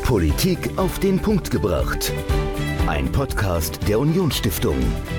Politik auf den Punkt gebracht. Ein Podcast der Unionsstiftung.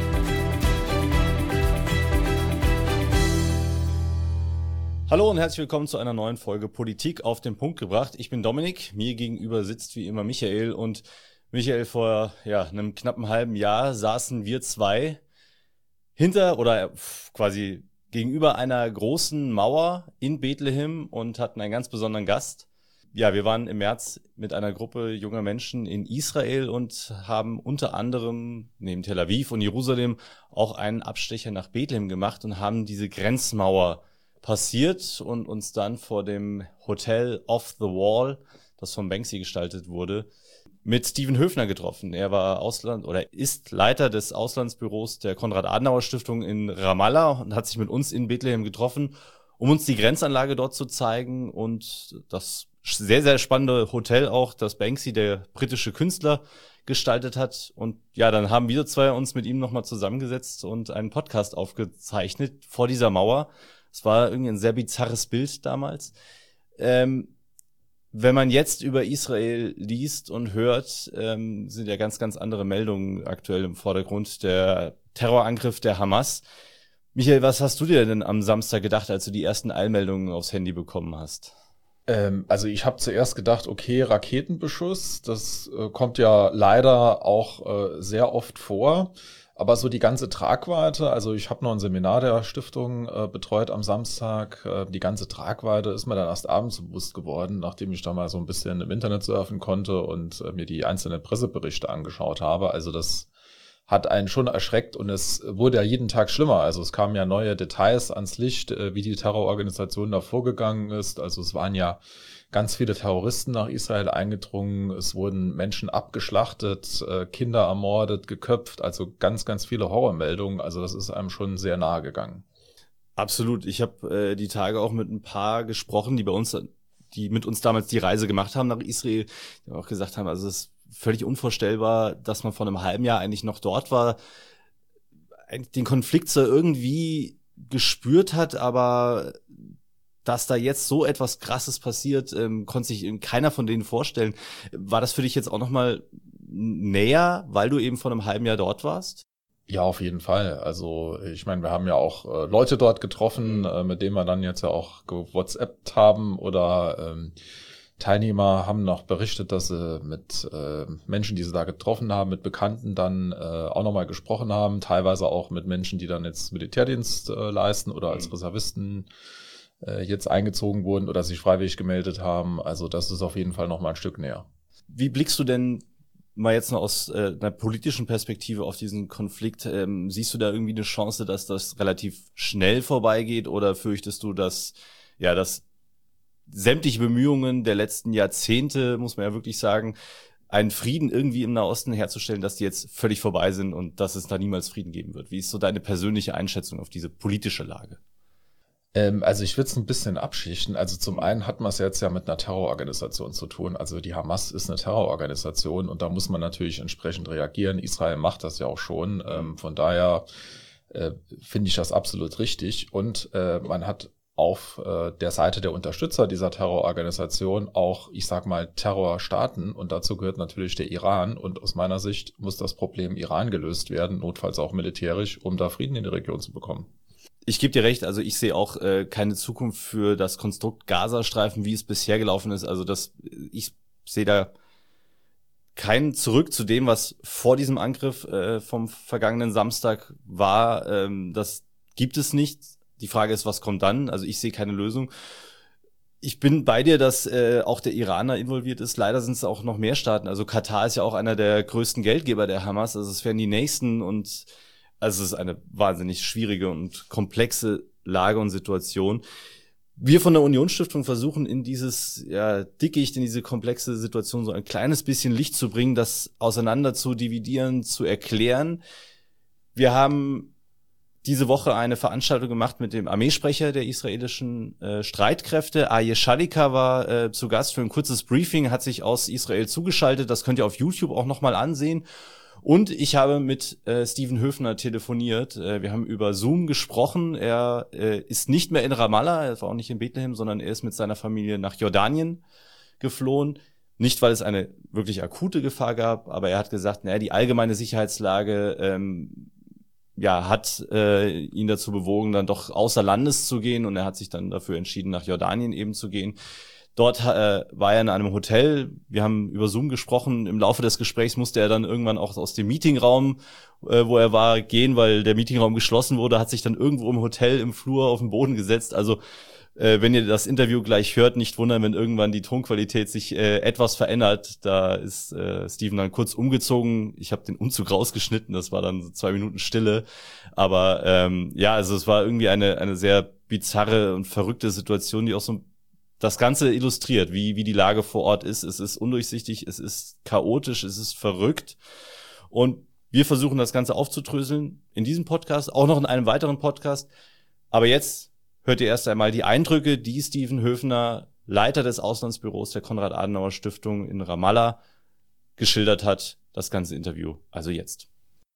Hallo und herzlich willkommen zu einer neuen Folge Politik auf den Punkt gebracht. Ich bin Dominik, mir gegenüber sitzt wie immer Michael und Michael, vor einem knappen halben Jahr saßen wir zwei hinter oder quasi gegenüber einer großen Mauer in Bethlehem und hatten einen ganz besonderen Gast. Ja, wir waren im März mit einer Gruppe junger Menschen in Israel und haben unter anderem neben Tel Aviv und Jerusalem auch einen Abstecher nach Bethlehem gemacht und haben diese Grenzmauer passiert und uns dann vor dem Hotel Off the Wall, das von Banksy gestaltet wurde, mit Steven Höfner getroffen. Er war ist Leiter des Auslandsbüros der Konrad-Adenauer-Stiftung in Ramallah und hat sich mit uns in Bethlehem getroffen, um uns die Grenzanlage dort zu zeigen und das sehr, sehr spannende Hotel auch, das Banksy, der britische Künstler, gestaltet hat. Und ja, dann haben wir zwei uns mit ihm nochmal zusammengesetzt und einen Podcast aufgezeichnet vor dieser Mauer. Es war irgendwie ein sehr bizarres Bild damals. Wenn man jetzt über Israel liest und hört, sind ja ganz, ganz andere Meldungen aktuell im Vordergrund. Der Terrorangriff der Hamas. Michael, was hast du dir denn am Samstag gedacht, als du die ersten Eilmeldungen aufs Handy bekommen hast? Also ich habe zuerst gedacht, okay, Raketenbeschuss, das kommt ja leider auch sehr oft vor. Aber so die ganze Tragweite, also ich habe noch ein Seminar der Stiftung betreut am Samstag. Die ganze Tragweite ist mir dann erst abends bewusst geworden, nachdem ich da mal so ein bisschen im Internet surfen konnte und mir die einzelnen Presseberichte angeschaut habe. Also das hat einen schon erschreckt und es wurde ja jeden Tag schlimmer. Also es kamen ja neue Details ans Licht, wie die Terrororganisation da vorgegangen ist. Also es waren ja ganz viele Terroristen nach Israel eingedrungen. Es wurden Menschen abgeschlachtet, Kinder ermordet, geköpft. Also ganz, ganz viele Horrormeldungen. Also das ist einem schon sehr nahe gegangen. Absolut. Ich habe die Tage auch mit ein paar gesprochen, die mit uns damals die Reise gemacht haben nach Israel, die auch gesagt haben, also es ist völlig unvorstellbar, dass man vor einem halben Jahr eigentlich noch dort war, den Konflikt so irgendwie gespürt hat, aber dass da jetzt so etwas Krasses passiert, konnte sich keiner von denen vorstellen. War das für dich jetzt auch nochmal näher, weil du eben vor einem halben Jahr dort warst? Ja, auf jeden Fall. Also ich meine, wir haben ja auch Leute dort getroffen, mit denen wir dann jetzt ja auch gewhatsappt haben oder Teilnehmer haben noch berichtet, dass sie mit Menschen, die sie da getroffen haben, mit Bekannten dann auch nochmal gesprochen haben, teilweise auch mit Menschen, die dann jetzt Militärdienst leisten oder als Reservisten jetzt eingezogen wurden oder sich freiwillig gemeldet haben. Also das ist auf jeden Fall nochmal ein Stück näher. Wie blickst du denn mal jetzt noch aus einer politischen Perspektive auf diesen Konflikt? Siehst du da irgendwie eine Chance, dass das relativ schnell vorbeigeht oder fürchtest du, dass sämtliche Bemühungen der letzten Jahrzehnte, muss man ja wirklich sagen, einen Frieden irgendwie im Nahosten herzustellen, dass die jetzt völlig vorbei sind und dass es da niemals Frieden geben wird? Wie ist so deine persönliche Einschätzung auf diese politische Lage? Also ich würde es ein bisschen abschichten. Also zum einen hat man es jetzt ja mit einer Terrororganisation zu tun. Also die Hamas ist eine Terrororganisation und da muss man natürlich entsprechend reagieren. Israel macht das ja auch schon. Von daher finde ich das absolut richtig. Und man hat auf der Seite der Unterstützer dieser Terrororganisation auch, ich sag mal, Terrorstaaten und dazu gehört natürlich der Iran und aus meiner Sicht muss das Problem Iran gelöst werden, notfalls auch militärisch, um da Frieden in die Region zu bekommen. Ich gebe dir recht, also ich sehe auch keine Zukunft für das Konstrukt Gazastreifen, wie es bisher gelaufen ist. Also ich sehe da kein Zurück zu dem, was vor diesem Angriff vom vergangenen Samstag war. Das gibt es nicht. Die Frage ist, was kommt dann? Also ich sehe keine Lösung. Ich bin bei dir, dass auch der Iraner involviert ist. Leider sind es auch noch mehr Staaten. Also Katar ist ja auch einer der größten Geldgeber der Hamas. Also es wären die nächsten und also es ist eine wahnsinnig schwierige und komplexe Lage und Situation. Wir von der Unionsstiftung versuchen in dieses Dickicht, in diese komplexe Situation so ein kleines bisschen Licht zu bringen, das auseinander zu dividieren, zu erklären. Wir haben diese Woche eine Veranstaltung gemacht mit dem Armeesprecher der israelischen Streitkräfte. Aryeh Shalika war zu Gast für ein kurzes Briefing, hat sich aus Israel zugeschaltet. Das könnt ihr auf YouTube auch nochmal ansehen. Und ich habe mit Steven Höfner telefoniert. Wir haben über Zoom gesprochen. Er ist nicht mehr in Ramallah, er war auch nicht in Bethlehem, sondern er ist mit seiner Familie nach Jordanien geflohen. Nicht, weil es eine wirklich akute Gefahr gab, aber er hat gesagt, naja, die allgemeine Sicherheitslage hat ihn dazu bewogen, dann doch außer Landes zu gehen, und er hat sich dann dafür entschieden, nach Jordanien eben zu gehen. Dort war er in einem Hotel. Wir haben über Zoom gesprochen. Im Laufe des Gesprächs musste er dann irgendwann auch aus dem Meetingraum, wo er war, gehen, weil der Meetingraum geschlossen wurde, hat sich dann irgendwo im Hotel im Flur auf den Boden gesetzt. Also wenn ihr das Interview gleich hört, nicht wundern, wenn irgendwann die Tonqualität sich etwas verändert. Da ist Steven dann kurz umgezogen. Ich habe den Umzug rausgeschnitten, das war dann so 2 Minuten Stille. Aber also es war irgendwie eine sehr bizarre und verrückte Situation, die auch so das Ganze illustriert, wie die Lage vor Ort ist. Es ist undurchsichtig, es ist chaotisch, es ist verrückt. Und wir versuchen das Ganze aufzudröseln in diesem Podcast, auch noch in einem weiteren Podcast. Aber jetzt hört ihr erst einmal die Eindrücke, die Steven Höfner, Leiter des Auslandsbüros der Konrad-Adenauer-Stiftung in Ramallah, geschildert hat. Das ganze Interview. Also jetzt.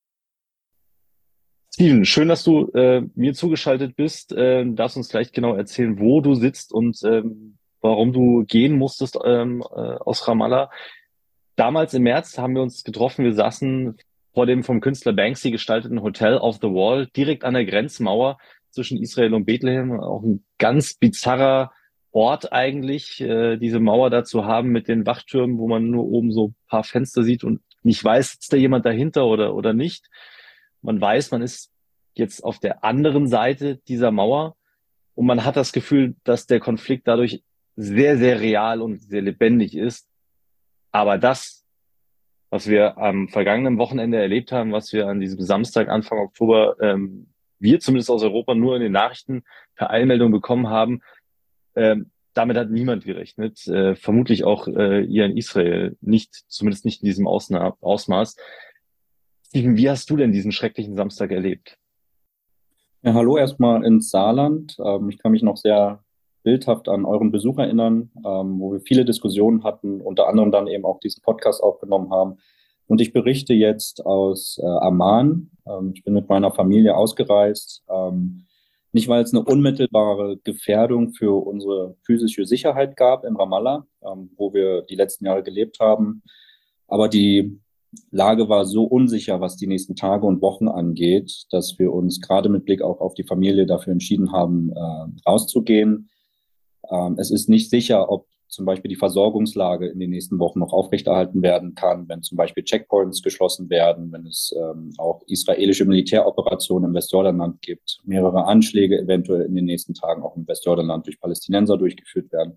Steven, schön, dass du mir zugeschaltet bist. Darfst uns gleich genau erzählen, wo du sitzt und warum du gehen musstest aus Ramallah. Damals im März haben wir uns getroffen. Wir saßen vor dem vom Künstler Banksy gestalteten Hotel Off the Wall, direkt an der Grenzmauer zwischen Israel und Bethlehem. Auch ein ganz bizarrer Ort eigentlich, diese Mauer da zu haben mit den Wachtürmen, wo man nur oben so ein paar Fenster sieht und nicht weiß, sitzt da jemand dahinter oder nicht. Man weiß, man ist jetzt auf der anderen Seite dieser Mauer und man hat das Gefühl, dass der Konflikt dadurch sehr, sehr real und sehr lebendig ist. Aber das, was wir am vergangenen Wochenende erlebt haben, was wir an diesem Samstag, Anfang Oktober, wir zumindest aus Europa nur in den Nachrichten per Eilmeldung bekommen haben, damit hat niemand gerechnet. Vermutlich auch ihr in Israel nicht, zumindest nicht in diesem Ausmaß. Steven, wie hast du denn diesen schrecklichen Samstag erlebt? Ja, hallo erstmal ins Saarland. Ich kann mich noch sehr bildhaft an euren Besuch erinnern, wo wir viele Diskussionen hatten, unter anderem dann eben auch diesen Podcast aufgenommen haben. Und ich berichte jetzt aus Amman. Ich bin mit meiner Familie ausgereist. Nicht, weil es eine unmittelbare Gefährdung für unsere physische Sicherheit gab in Ramallah, wo wir die letzten Jahre gelebt haben, aber die Lage war so unsicher, was die nächsten Tage und Wochen angeht, dass wir uns gerade mit Blick auch auf die Familie dafür entschieden haben, rauszugehen. Es ist nicht sicher, ob zum Beispiel die Versorgungslage in den nächsten Wochen noch aufrechterhalten werden kann, wenn zum Beispiel Checkpoints geschlossen werden, wenn es auch israelische Militäroperationen im Westjordanland gibt, mehrere Anschläge eventuell in den nächsten Tagen auch im Westjordanland durch Palästinenser durchgeführt werden.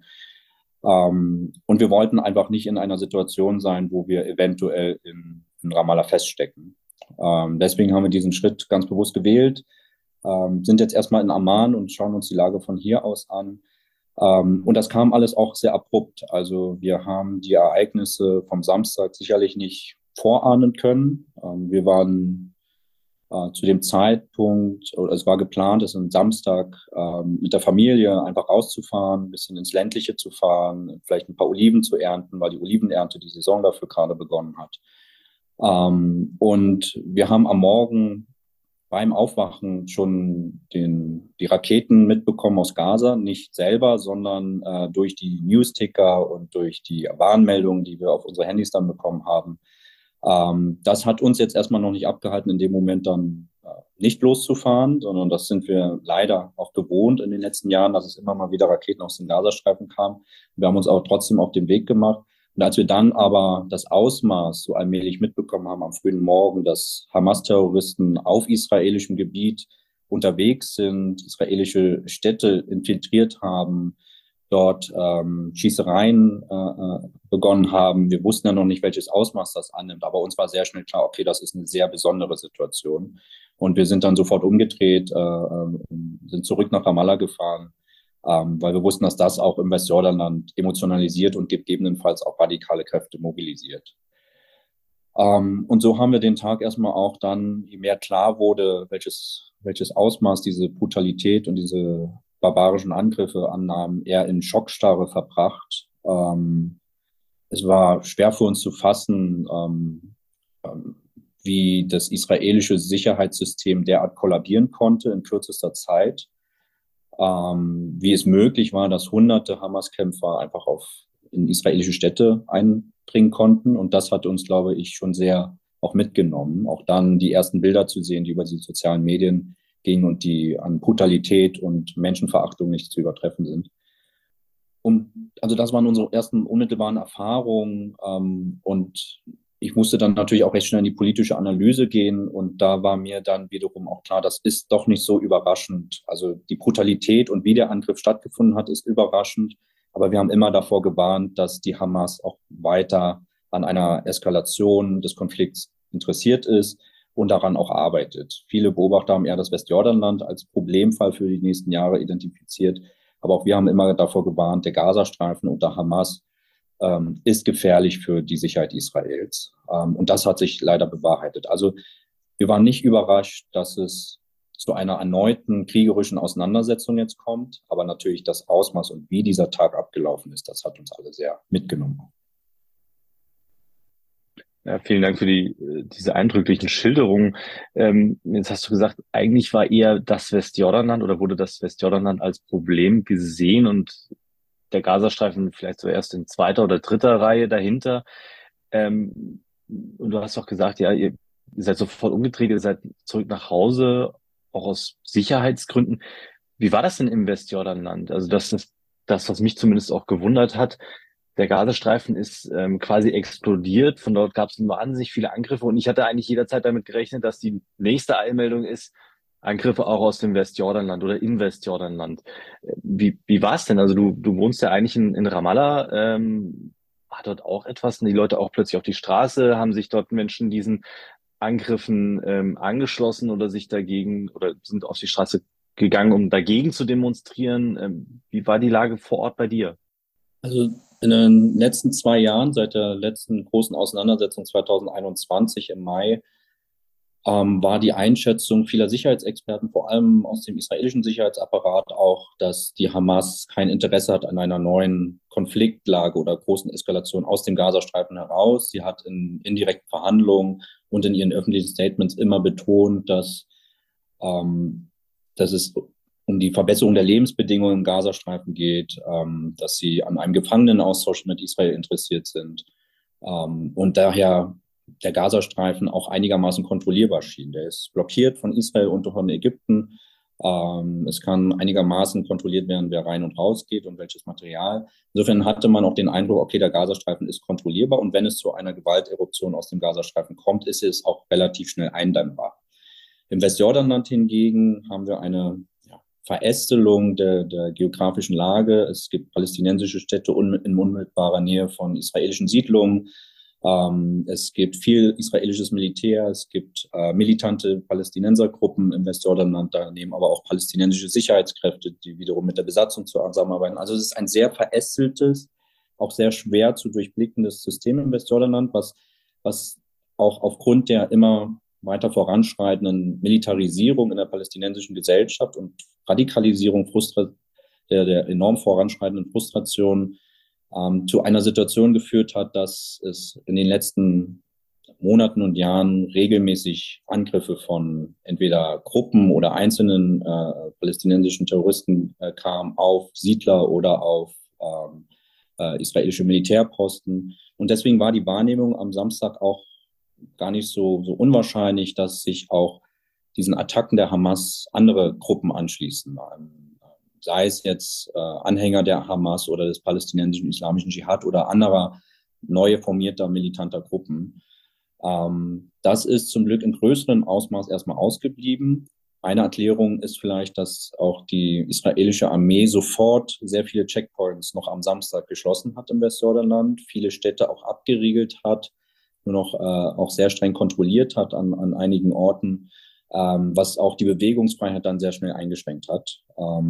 Und wir wollten einfach nicht in einer Situation sein, wo wir eventuell in Ramallah feststecken. Deswegen haben wir diesen Schritt ganz bewusst gewählt, sind jetzt erstmal in Amman und schauen uns die Lage von hier aus an. Und das kam alles auch sehr abrupt. Also wir haben die Ereignisse vom Samstag sicherlich nicht vorahnen können. Wir waren zu dem Zeitpunkt, oder es war geplant, es am Samstag mit der Familie einfach rauszufahren, ein bisschen ins Ländliche zu fahren, vielleicht ein paar Oliven zu ernten, weil die Olivenernte, die Saison dafür gerade begonnen hat. Und wir haben am Morgen beim Aufwachen schon die Raketen mitbekommen aus Gaza, nicht selber, sondern durch die Newsticker und durch die Warnmeldungen, die wir auf unsere Handys dann bekommen haben. Das hat uns jetzt erstmal noch nicht abgehalten, in dem Moment dann nicht loszufahren, sondern das sind wir leider auch gewohnt in den letzten Jahren, dass es immer mal wieder Raketen aus dem Gazastreifen kamen. Wir haben uns aber trotzdem auf den Weg gemacht. Und als wir dann aber das Ausmaß so allmählich mitbekommen haben am frühen Morgen, dass Hamas-Terroristen auf israelischem Gebiet unterwegs sind, israelische Städte infiltriert haben, dort Schießereien begonnen haben. Wir wussten ja noch nicht, welches Ausmaß das annimmt, aber uns war sehr schnell klar, okay, das ist eine sehr besondere Situation. Und wir sind dann sofort umgedreht, sind zurück nach Ramallah gefahren, weil wir wussten, dass das auch im Westjordanland emotionalisiert und gegebenenfalls auch radikale Kräfte mobilisiert. Und so haben wir den Tag erstmal auch dann, je mehr klar wurde, welches Ausmaß diese Brutalität und diese barbarischen Angriffe annahmen, eher in Schockstarre verbracht. Es war schwer für uns zu fassen, wie das israelische Sicherheitssystem derart kollabieren konnte in kürzester Zeit. Wie es möglich war, dass hunderte Hamas-Kämpfer einfach auf in israelische Städte einbringen konnten. Und das hat uns, glaube ich, schon sehr auch mitgenommen. Auch dann die ersten Bilder zu sehen, die über die sozialen Medien gingen und die an Brutalität und Menschenverachtung nicht zu übertreffen sind. Und also das waren unsere ersten unmittelbaren Erfahrungen. Und ich musste dann natürlich auch recht schnell in die politische Analyse gehen. Und da war mir dann wiederum auch klar, das ist doch nicht so überraschend. Also die Brutalität und wie der Angriff stattgefunden hat, ist überraschend. Aber wir haben immer davor gewarnt, dass die Hamas auch weiter an einer Eskalation des Konflikts interessiert ist und daran auch arbeitet. Viele Beobachter haben eher das Westjordanland als Problemfall für die nächsten Jahre identifiziert. Aber auch wir haben immer davor gewarnt, der Gazastreifen unter Hamas ist gefährlich für die Sicherheit Israels. Und das hat sich leider bewahrheitet. Also wir waren nicht überrascht, dass es zu einer erneuten kriegerischen Auseinandersetzung jetzt kommt. Aber natürlich das Ausmaß und wie dieser Tag abgelaufen ist, das hat uns alle sehr mitgenommen. Ja, vielen Dank für diese eindrücklichen Schilderungen. Jetzt hast du gesagt, eigentlich war eher das Westjordanland oder wurde das Westjordanland als Problem gesehen und der Gazastreifen vielleicht so erst in zweiter oder dritter Reihe dahinter. Und du hast auch gesagt, ja, ihr seid sofort umgedreht, ihr seid zurück nach Hause, auch aus Sicherheitsgründen. Wie war das denn im Westjordanland? Also das ist das, was mich zumindest auch gewundert hat. Der Gazastreifen ist quasi explodiert. Von dort gab es wahnsinnig viele Angriffe und ich hatte eigentlich jederzeit damit gerechnet, dass die nächste Eilmeldung ist, Angriffe auch aus dem Westjordanland oder in Westjordanland. Wie war es denn? Also du wohnst ja eigentlich in Ramallah. War dort auch etwas? Sind die Leute auch plötzlich auf die Straße? Haben sich dort Menschen diesen Angriffen angeschlossen oder sich dagegen oder sind auf die Straße gegangen, um dagegen zu demonstrieren? Wie war die Lage vor Ort bei dir? Also in den letzten 2 Jahren, seit der letzten großen Auseinandersetzung 2021 im Mai, war die Einschätzung vieler Sicherheitsexperten, vor allem aus dem israelischen Sicherheitsapparat auch, dass die Hamas kein Interesse hat an einer neuen Konfliktlage oder großen Eskalation aus dem Gazastreifen heraus. Sie hat in indirekten Verhandlungen und in ihren öffentlichen Statements immer betont, dass es um die Verbesserung der Lebensbedingungen im Gazastreifen geht, dass sie an einem Gefangenenaustausch mit Israel interessiert sind und daher der Gazastreifen auch einigermaßen kontrollierbar schien. Der ist blockiert von Israel und von Ägypten. Es kann einigermaßen kontrolliert werden, wer rein und raus geht und welches Material. Insofern hatte man auch den Eindruck, okay, der Gazastreifen ist kontrollierbar und wenn es zu einer Gewalteruption aus dem Gazastreifen kommt, ist es auch relativ schnell eindämmbar. Im Westjordanland hingegen haben wir eine Verästelung der geografischen Lage. Es gibt palästinensische Städte in unmittelbarer Nähe von israelischen Siedlungen. Es gibt viel israelisches Militär. Es gibt militante Palästinensergruppen im Westjordanland, daneben aber auch palästinensische Sicherheitskräfte, die wiederum mit der Besatzung zusammenarbeiten. Also es ist ein sehr verästeltes, auch sehr schwer zu durchblickendes System im Westjordanland, was auch aufgrund der immer weiter voranschreitenden Militarisierung in der palästinensischen Gesellschaft und Radikalisierung, der enorm voranschreitenden Frustration zu einer Situation geführt hat, dass es in den letzten Monaten und Jahren regelmäßig Angriffe von entweder Gruppen oder einzelnen palästinensischen Terroristen kam auf Siedler oder auf israelische Militärposten. Und deswegen war die Wahrnehmung am Samstag auch gar nicht so unwahrscheinlich, dass sich auch diesen Attacken der Hamas andere Gruppen anschließen. Sei es jetzt Anhänger der Hamas oder des palästinensischen islamischen Dschihad oder anderer neu formierter militanter Gruppen. Das ist zum Glück in größerem Ausmaß erstmal ausgeblieben. Eine Erklärung ist vielleicht, dass auch die israelische Armee sofort sehr viele Checkpoints noch am Samstag geschlossen hat im Westjordanland, viele Städte auch abgeriegelt hat, nur noch auch sehr streng kontrolliert hat an einigen Orten, was auch die Bewegungsfreiheit dann sehr schnell eingeschränkt hat.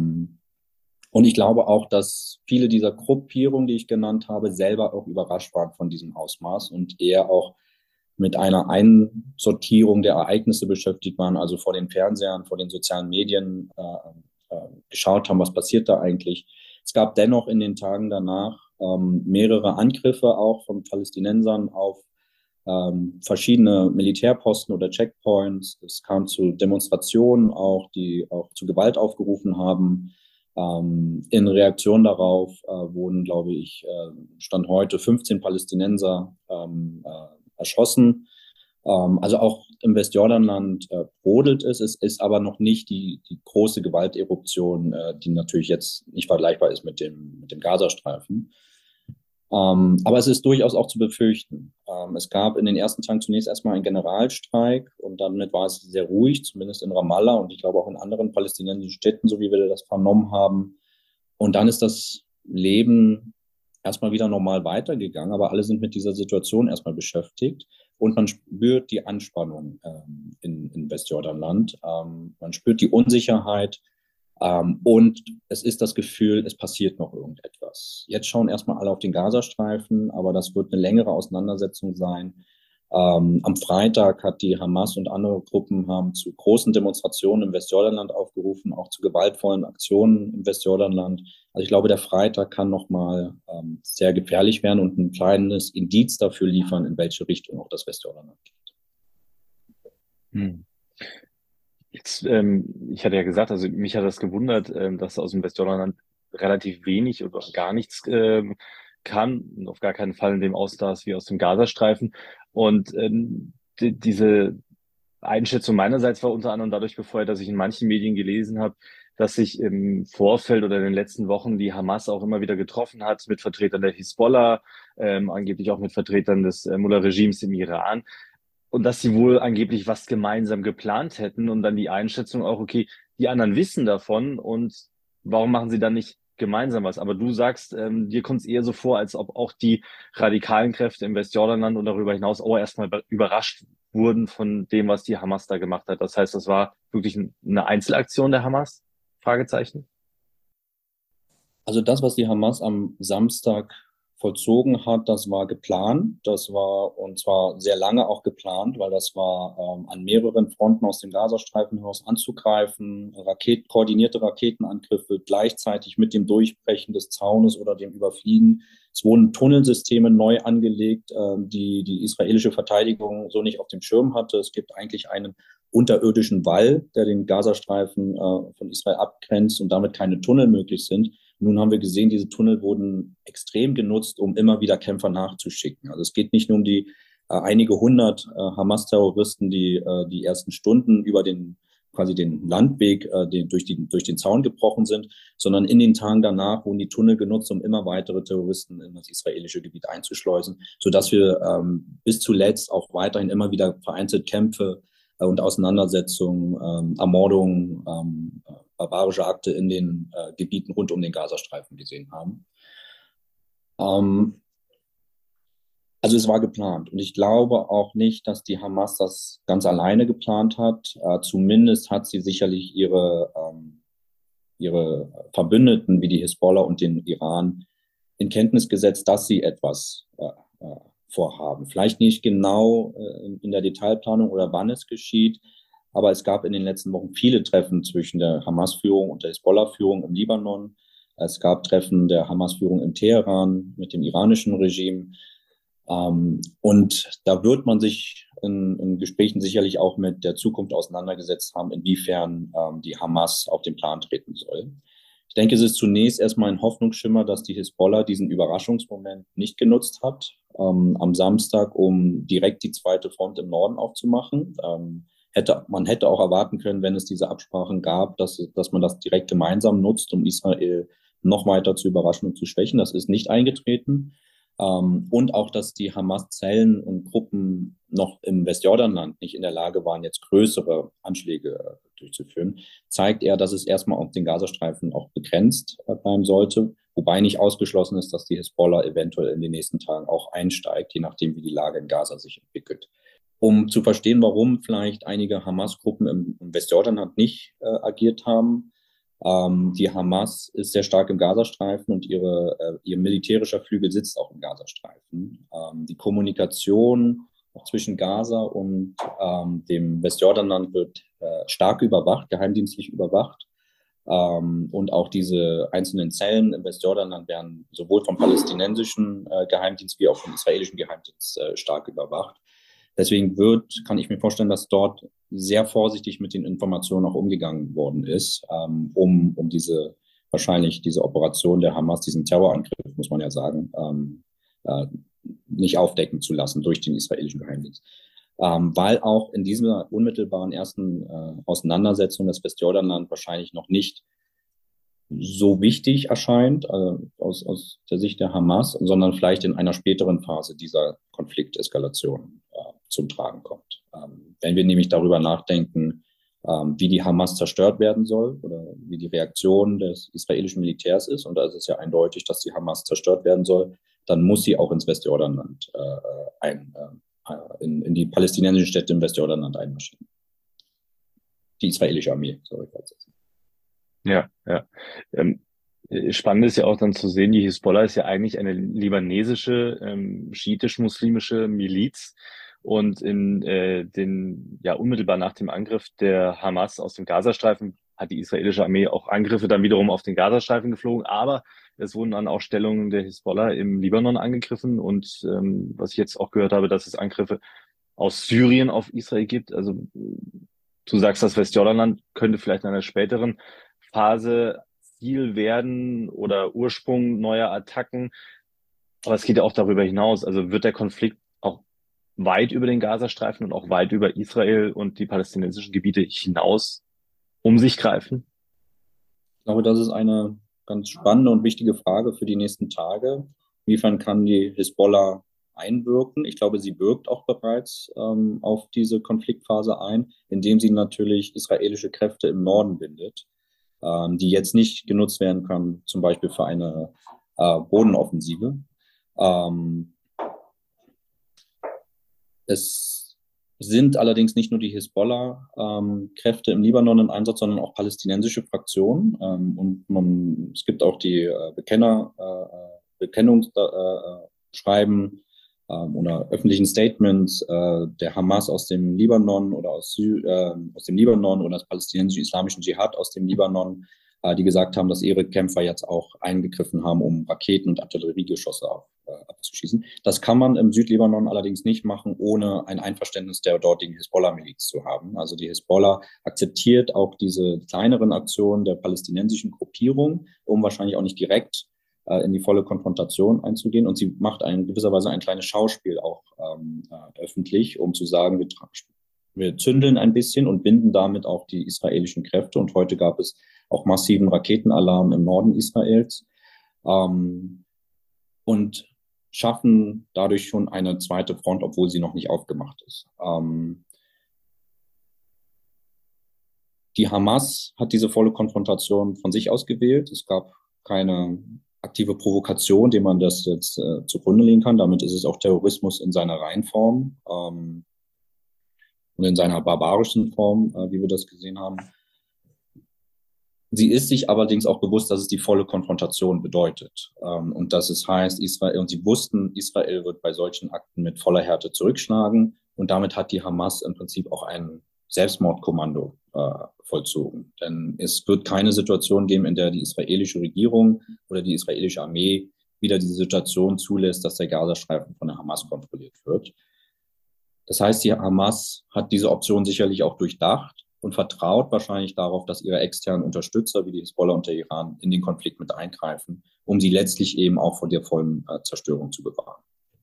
Und ich glaube auch, dass viele dieser Gruppierungen, die ich genannt habe, selber auch überrascht waren von diesem Ausmaß und eher auch mit einer Einsortierung der Ereignisse beschäftigt waren, also vor den Fernsehern, vor den sozialen Medien geschaut haben, was passiert da eigentlich. Es gab dennoch in den Tagen danach mehrere Angriffe auch von Palästinensern auf verschiedene Militärposten oder Checkpoints. Es kam zu Demonstrationen auch, die auch zu Gewalt aufgerufen haben. In Reaktion darauf wurden, glaube ich, Stand heute 15 Palästinenser erschossen. Also auch im Westjordanland brodelt es. Es ist aber noch nicht die große Gewalteruption, die natürlich jetzt nicht vergleichbar ist mit dem Gazastreifen. Aber es ist durchaus auch zu befürchten. Es gab in den ersten Tagen zunächst erstmal einen Generalstreik und damit war es sehr ruhig, zumindest in Ramallah und ich glaube auch in anderen palästinensischen Städten, so wie wir das vernommen haben. Und dann ist das Leben erstmal wieder normal weitergegangen, aber alle sind mit dieser Situation erstmal beschäftigt und man spürt die Anspannung in Westjordanland. Man spürt die Unsicherheit. Und es ist das Gefühl, es passiert noch irgendetwas. Jetzt schauen erstmal alle auf den Gazastreifen, aber das wird eine längere Auseinandersetzung sein. Am Freitag hat die Hamas und andere Gruppen haben zu großen Demonstrationen im Westjordanland aufgerufen, auch zu gewaltvollen Aktionen im Westjordanland. Also ich glaube, der Freitag kann nochmal sehr gefährlich werden und ein kleines Indiz dafür liefern, in welche Richtung auch das Westjordanland geht. Jetzt, ich hatte ja gesagt, also mich hat das gewundert, dass aus dem Westjordanland relativ wenig oder gar nichts kam, und auf gar keinen Fall in dem Ausmaß wie aus dem Gazastreifen. Und diese Einschätzung meinerseits war unter anderem dadurch befeuert, dass ich in manchen Medien gelesen habe, dass sich im Vorfeld oder in den letzten Wochen die Hamas auch immer wieder getroffen hat mit Vertretern der Hisbollah, angeblich auch mit Vertretern des Mullah-Regimes im Iran. Und dass sie wohl angeblich was gemeinsam geplant hätten und dann die Einschätzung auch, okay, die anderen wissen davon und warum machen sie dann nicht gemeinsam was? Aber du sagst, dir kommt es eher so vor, als ob auch die radikalen Kräfte im Westjordanland und darüber hinaus auch erstmal überrascht wurden von dem, was die Hamas da gemacht hat. Das heißt, das war wirklich eine Einzelaktion der Hamas? Fragezeichen. Also das, was die Hamas am Samstag vollzogen hat, das war geplant. Das war und zwar sehr lange auch geplant, weil das war an mehreren Fronten aus dem Gazastreifen heraus anzugreifen, koordinierte Raketenangriffe gleichzeitig mit dem Durchbrechen des Zaunes oder dem Überfliegen. Es wurden Tunnelsysteme neu angelegt, die israelische Verteidigung so nicht auf dem Schirm hatte. Es gibt eigentlich einen unterirdischen Wall, der den Gazastreifen von Israel abgrenzt und damit keine Tunnel möglich sind. Nun haben wir gesehen, diese Tunnel wurden extrem genutzt, um immer wieder Kämpfer nachzuschicken. Also es geht nicht nur um die einige hundert Hamas-Terroristen, die die ersten Stunden über den Landweg durch den Zaun gebrochen sind, sondern in den Tagen danach wurden die Tunnel genutzt, um immer weitere Terroristen in das israelische Gebiet einzuschleusen, sodass wir bis zuletzt auch weiterhin immer wieder vereinzelt Kämpfe und Auseinandersetzungen, Ermordungen, barbarische Akte in den Gebieten rund um den Gazastreifen gesehen haben. Also es war geplant und ich glaube auch nicht, dass die Hamas das ganz alleine geplant hat. Zumindest hat sie sicherlich ihre Verbündeten wie die Hisbollah und den Iran in Kenntnis gesetzt, dass sie etwas vorhaben. Vielleicht nicht genau in der Detailplanung oder wann es geschieht, aber es gab in den letzten Wochen viele Treffen zwischen der Hamas-Führung und der Hisbollah-Führung im Libanon. Es gab Treffen der Hamas-Führung in Teheran mit dem iranischen Regime. Und da wird man sich in Gesprächen sicherlich auch mit der Zukunft auseinandergesetzt haben, inwiefern die Hamas auf den Plan treten soll. Ich denke, es ist zunächst erstmal ein Hoffnungsschimmer, dass die Hisbollah diesen Überraschungsmoment nicht genutzt hat, am Samstag, um direkt die zweite Front im Norden aufzumachen. Man hätte auch erwarten können, wenn es diese Absprachen gab, dass man das direkt gemeinsam nutzt, um Israel noch weiter zu überraschen und zu schwächen. Das ist nicht eingetreten. Und auch, dass die Hamas-Zellen und Gruppen noch im Westjordanland nicht in der Lage waren, jetzt größere Anschläge durchzuführen, zeigt eher, dass es erstmal auf den Gazastreifen auch begrenzt bleiben sollte, wobei nicht ausgeschlossen ist, dass die Hisbollah eventuell in den nächsten Tagen auch einsteigt, je nachdem, wie die Lage in Gaza sich entwickelt. Um zu verstehen, warum vielleicht einige Hamas-Gruppen im Westjordanland nicht agiert haben. Die Hamas ist sehr stark im Gazastreifen und ihr militärischer Flügel sitzt auch im Gazastreifen. Die Kommunikation zwischen Gaza und dem Westjordanland wird stark überwacht, geheimdienstlich überwacht. Und auch diese einzelnen Zellen im Westjordanland werden sowohl vom palästinensischen Geheimdienst wie auch vom israelischen Geheimdienst stark überwacht. Deswegen kann ich mir vorstellen, dass dort sehr vorsichtig mit den Informationen auch umgegangen worden ist, um diese wahrscheinlich diese Operation der Hamas, diesen Terrorangriff, muss man ja sagen, nicht aufdecken zu lassen durch den israelischen Geheimdienst. Weil auch in dieser unmittelbaren ersten Auseinandersetzung das Westjordanland wahrscheinlich noch nicht so wichtig erscheint aus der Sicht der Hamas, sondern vielleicht in einer späteren Phase dieser Konflikteskalation zum Tragen kommt. Wenn wir nämlich darüber nachdenken, wie die Hamas zerstört werden soll oder wie die Reaktion des israelischen Militärs ist, und da ist es ja eindeutig, dass die Hamas zerstört werden soll, dann muss sie auch ins Westjordanland in die palästinensischen Städte im Westjordanland einmarschieren. Die israelische Armee, sorry. Ja, ja. Spannend ist ja auch dann zu sehen, die Hisbollah ist ja eigentlich eine libanesische, schiitisch-muslimische Miliz. Und unmittelbar nach dem Angriff der Hamas aus dem Gazastreifen hat die israelische Armee auch Angriffe dann wiederum auf den Gazastreifen geflogen. Aber es wurden dann auch Stellungen der Hisbollah im Libanon angegriffen. Und was ich jetzt auch gehört habe, dass es Angriffe aus Syrien auf Israel gibt. Also du sagst, das Westjordanland könnte vielleicht in einer späteren Phase Ziel werden oder Ursprung neuer Attacken. Aber es geht ja auch darüber hinaus. Also wird der Konflikt auch weit über den Gazastreifen und auch weit über Israel und die palästinensischen Gebiete hinaus um sich greifen? Ich glaube, das ist eine ganz spannende und wichtige Frage für die nächsten Tage. Inwiefern kann die Hisbollah einwirken? Ich glaube, sie wirkt auch bereits auf diese Konfliktphase ein, indem sie natürlich israelische Kräfte im Norden bindet, die jetzt nicht genutzt werden kann, zum Beispiel für eine Bodenoffensive. Es sind allerdings nicht nur die Hisbollah-Kräfte im Libanon im Einsatz, sondern auch palästinensische Fraktionen. Es gibt auch die Bekennungsschreiben oder öffentlichen Statements der Hamas aus dem Libanon oder aus dem Libanon oder des palästinensischen islamischen Dschihad aus dem Libanon, die gesagt haben, dass ihre Kämpfer jetzt auch eingegriffen haben, um Raketen und Artilleriegeschosse abzuschießen. Das kann man im Südlibanon allerdings nicht machen, ohne ein Einverständnis der dortigen Hisbollah-Miliz zu haben. Also die Hisbollah akzeptiert auch diese kleineren Aktionen der palästinensischen Gruppierung, um wahrscheinlich auch nicht direkt in die volle Konfrontation einzugehen. Und sie macht in gewisser Weise ein kleines Schauspiel auch öffentlich, um zu sagen, wir zündeln ein bisschen und binden damit auch die israelischen Kräfte. Und heute gab es auch massiven Raketenalarm im Norden Israels und schaffen dadurch schon eine zweite Front, obwohl sie noch nicht aufgemacht ist. Die Hamas hat diese volle Konfrontation von sich aus gewählt. Es gab keine aktive Provokation, dem man das jetzt zugrunde legen kann. Damit ist es auch Terrorismus in seiner Reinform und in seiner barbarischen Form, wie wir das gesehen haben. Sie ist sich allerdings auch bewusst, dass es die volle Konfrontation bedeutet. Und dass es heißt, und sie wussten, Israel wird bei solchen Akten mit voller Härte zurückschlagen. Und damit hat die Hamas im Prinzip auch ein Selbstmordkommando vollzogen. Denn es wird keine Situation geben, in der die israelische Regierung oder die israelische Armee wieder diese Situation zulässt, dass der Gazastreifen von der Hamas kontrolliert wird. Das heißt, die Hamas hat diese Option sicherlich auch durchdacht und vertraut wahrscheinlich darauf, dass ihre externen Unterstützer wie die Hisbollah und der Iran in den Konflikt mit eingreifen, um sie letztlich eben auch vor der vollen Zerstörung zu bewahren.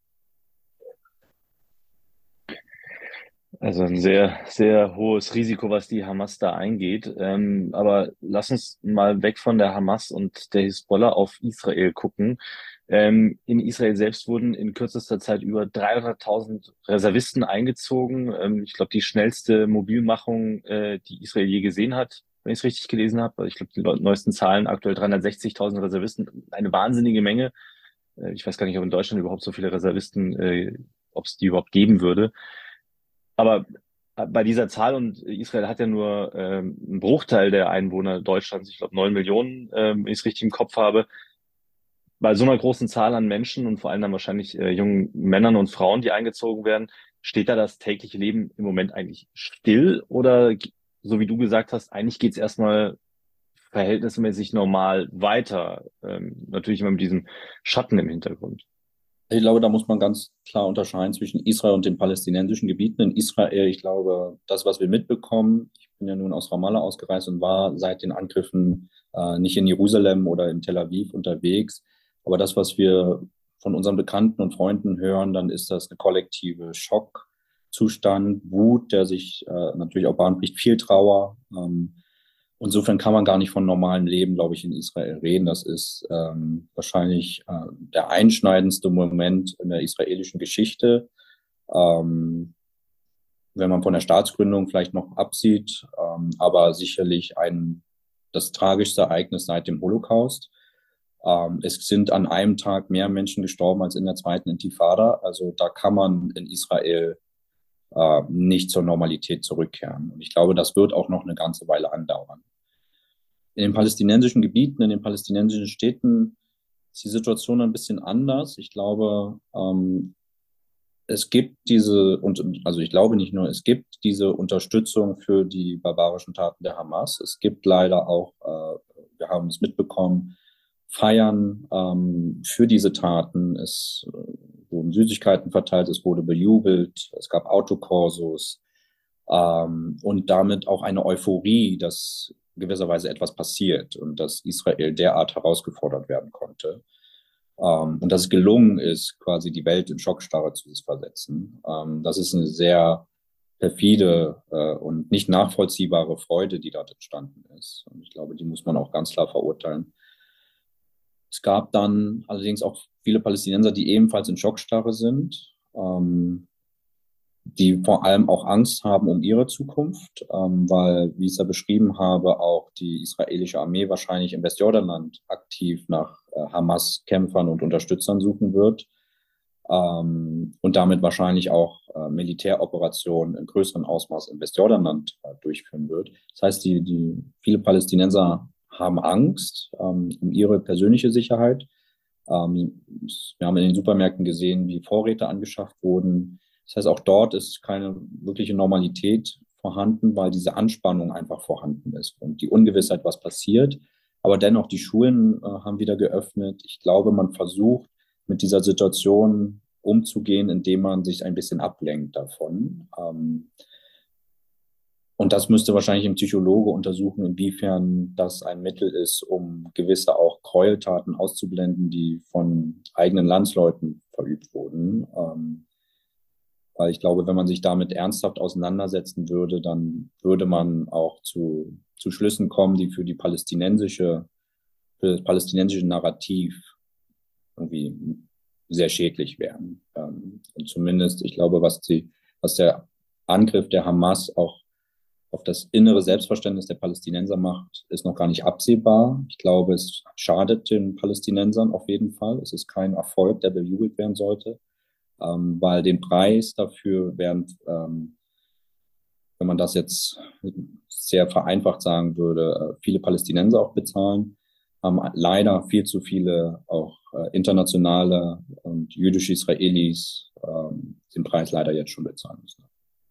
Also ein sehr, sehr hohes Risiko, was die Hamas da eingeht. Aber lass uns mal weg von der Hamas und der Hisbollah auf Israel gucken. In Israel selbst wurden in kürzester Zeit über 300.000 Reservisten eingezogen. Ich glaube, die schnellste Mobilmachung, die Israel je gesehen hat, wenn ich es richtig gelesen habe. Ich glaube, die neuesten Zahlen aktuell 360.000 Reservisten, eine wahnsinnige Menge. Ich weiß gar nicht, ob in Deutschland überhaupt so viele Reservisten, ob es die überhaupt geben würde. Aber bei dieser Zahl, und Israel hat ja nur einen Bruchteil der Einwohner Deutschlands, ich glaube 9 Millionen, wenn ich es richtig im Kopf habe, bei so einer großen Zahl an Menschen und vor allem dann wahrscheinlich jungen Männern und Frauen, die eingezogen werden, steht da das tägliche Leben im Moment eigentlich still? Oder, so wie du gesagt hast, eigentlich geht es erstmal verhältnismäßig normal weiter? Natürlich immer mit diesem Schatten im Hintergrund. Ich glaube, da muss man ganz klar unterscheiden zwischen Israel und den palästinensischen Gebieten. In Israel, ich glaube, das, was wir mitbekommen, ich bin ja nun aus Ramallah ausgereist und war seit den Angriffen nicht in Jerusalem oder in Tel Aviv unterwegs. Aber das, was wir von unseren Bekannten und Freunden hören, dann ist das eine kollektive Schockzustand, Wut, der sich natürlich auch Bahn bricht, viel Trauer. Insofern kann man gar nicht von normalem Leben, glaube ich, in Israel reden. Das ist wahrscheinlich der einschneidendste Moment in der israelischen Geschichte. Wenn man von der Staatsgründung vielleicht noch absieht, aber sicherlich das tragischste Ereignis seit dem Holocaust. Es sind an einem Tag mehr Menschen gestorben als in der zweiten Intifada. Also da kann man in Israel nicht zur Normalität zurückkehren. Und ich glaube, das wird auch noch eine ganze Weile andauern. In den palästinensischen Gebieten, in den palästinensischen Städten ist die Situation ein bisschen anders. Ich glaube, es gibt also ich glaube nicht nur, es gibt diese Unterstützung für die barbarischen Taten der Hamas. Es gibt leider auch, wir haben es mitbekommen, Feiern für diese Taten. Es wurden Süßigkeiten verteilt, es wurde bejubelt, es gab Autokorsos und damit auch eine Euphorie, dass gewisserweise etwas passiert und dass Israel derart herausgefordert werden konnte. Und dass es gelungen ist, quasi die Welt in Schockstarre zu versetzen. Das ist eine sehr perfide und nicht nachvollziehbare Freude, die dort entstanden ist. Und ich glaube, die muss man auch ganz klar verurteilen. Es gab dann allerdings auch viele Palästinenser, die ebenfalls in Schockstarre sind, die vor allem auch Angst haben um ihre Zukunft, weil, wie ich es ja beschrieben habe, auch die israelische Armee wahrscheinlich im Westjordanland aktiv nach Hamas-Kämpfern und Unterstützern suchen wird und damit wahrscheinlich auch Militäroperationen in größerem Ausmaß im Westjordanland durchführen wird. Das heißt, viele Palästinenser haben Angst um ihre persönliche Sicherheit. Wir haben in den Supermärkten gesehen, wie Vorräte angeschafft wurden. Das heißt, auch dort ist keine wirkliche Normalität vorhanden, weil diese Anspannung einfach vorhanden ist und die Ungewissheit, was passiert. Aber dennoch, die Schulen haben wieder geöffnet. Ich glaube, man versucht, mit dieser Situation umzugehen, indem man sich ein bisschen ablenkt davon. Und das müsste wahrscheinlich ein Psychologe untersuchen, inwiefern das ein Mittel ist, um gewisse auch Gräueltaten auszublenden, die von eigenen Landsleuten verübt wurden. Weil ich glaube, wenn man sich damit ernsthaft auseinandersetzen würde, dann würde man auch zu Schlüssen kommen, die für das palästinensische Narrativ irgendwie sehr schädlich wären. Und zumindest, ich glaube, was der Angriff der Hamas auch auf das innere Selbstverständnis der Palästinenser macht, ist noch gar nicht absehbar. Ich glaube, es schadet den Palästinensern auf jeden Fall. Es ist kein Erfolg, der bejubelt werden sollte. Weil den Preis dafür wenn man das jetzt sehr vereinfacht sagen würde, viele Palästinenser auch bezahlen, haben leider viel zu viele auch internationale und jüdische Israelis den Preis leider jetzt schon bezahlen müssen.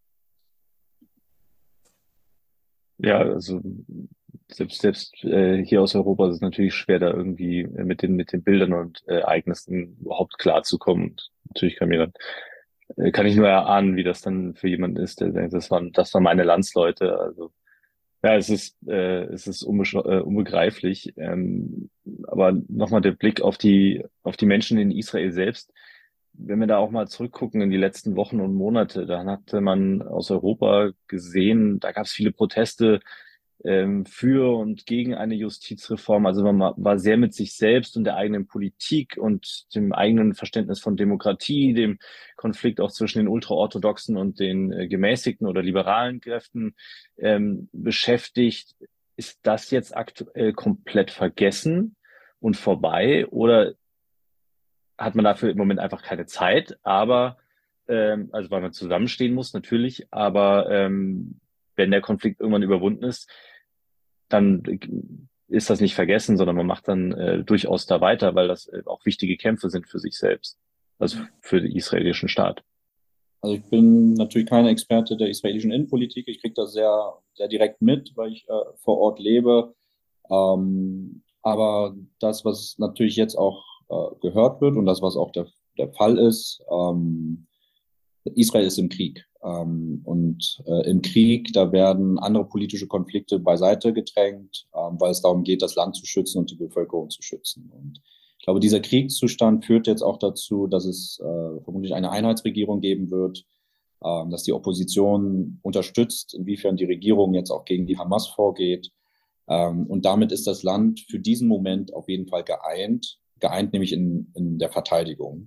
Ja, also selbst hier aus Europa ist es natürlich schwer, da irgendwie mit den Bildern und Ereignissen überhaupt klarzukommen. Und natürlich kann ich nur erahnen, wie das dann für jemanden ist, der denkt, das waren meine Landsleute. Also ja, es ist unbegreiflich. Aber nochmal der Blick auf die Menschen in Israel selbst. Wenn wir da auch mal zurückgucken in die letzten Wochen und Monate, dann hatte man aus Europa gesehen, da gab es viele Proteste für und gegen eine Justizreform. Also man war sehr mit sich selbst und der eigenen Politik und dem eigenen Verständnis von Demokratie, dem Konflikt auch zwischen den Ultraorthodoxen und den gemäßigten oder liberalen Kräften beschäftigt. Ist das jetzt aktuell komplett vergessen und vorbei oder hat man dafür im Moment einfach keine Zeit, aber also weil man zusammenstehen muss natürlich, aber wenn der Konflikt irgendwann überwunden ist, dann ist das nicht vergessen, sondern man macht dann durchaus da weiter, weil das auch wichtige Kämpfe sind für sich selbst, also für den israelischen Staat. Also ich bin natürlich kein Experte der israelischen Innenpolitik. Ich kriege das sehr, sehr direkt mit, weil ich vor Ort lebe. Aber das, was natürlich jetzt auch gehört wird und das, was auch der Fall ist. Israel ist im Krieg. Im Krieg, da werden andere politische Konflikte beiseite gedrängt, weil es darum geht, das Land zu schützen und die Bevölkerung zu schützen. Und ich glaube, dieser Kriegszustand führt jetzt auch dazu, dass es vermutlich eine Einheitsregierung geben wird, dass die Opposition unterstützt, inwiefern die Regierung jetzt auch gegen die Hamas vorgeht. Und damit ist das Land für diesen Moment auf jeden Fall geeint nämlich in der Verteidigung.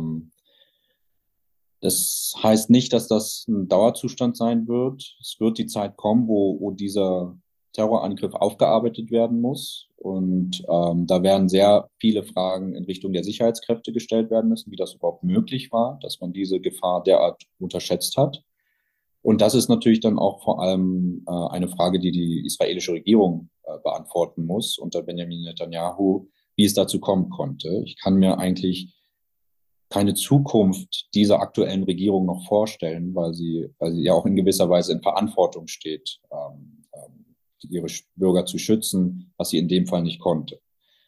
Das heißt nicht, dass das ein Dauerzustand sein wird. Es wird die Zeit kommen, wo dieser Terrorangriff aufgearbeitet werden muss. Und da werden sehr viele Fragen in Richtung der Sicherheitskräfte gestellt werden müssen, wie das überhaupt möglich war, dass man diese Gefahr derart unterschätzt hat. Und das ist natürlich dann auch vor allem eine Frage, die die israelische Regierung beantworten muss unter Benjamin Netanyahu, wie es dazu kommen konnte. Ich kann mir eigentlich keine Zukunft dieser aktuellen Regierung noch vorstellen, weil sie ja auch in gewisser Weise in Verantwortung steht, ihre Bürger zu schützen, was sie in dem Fall nicht konnte.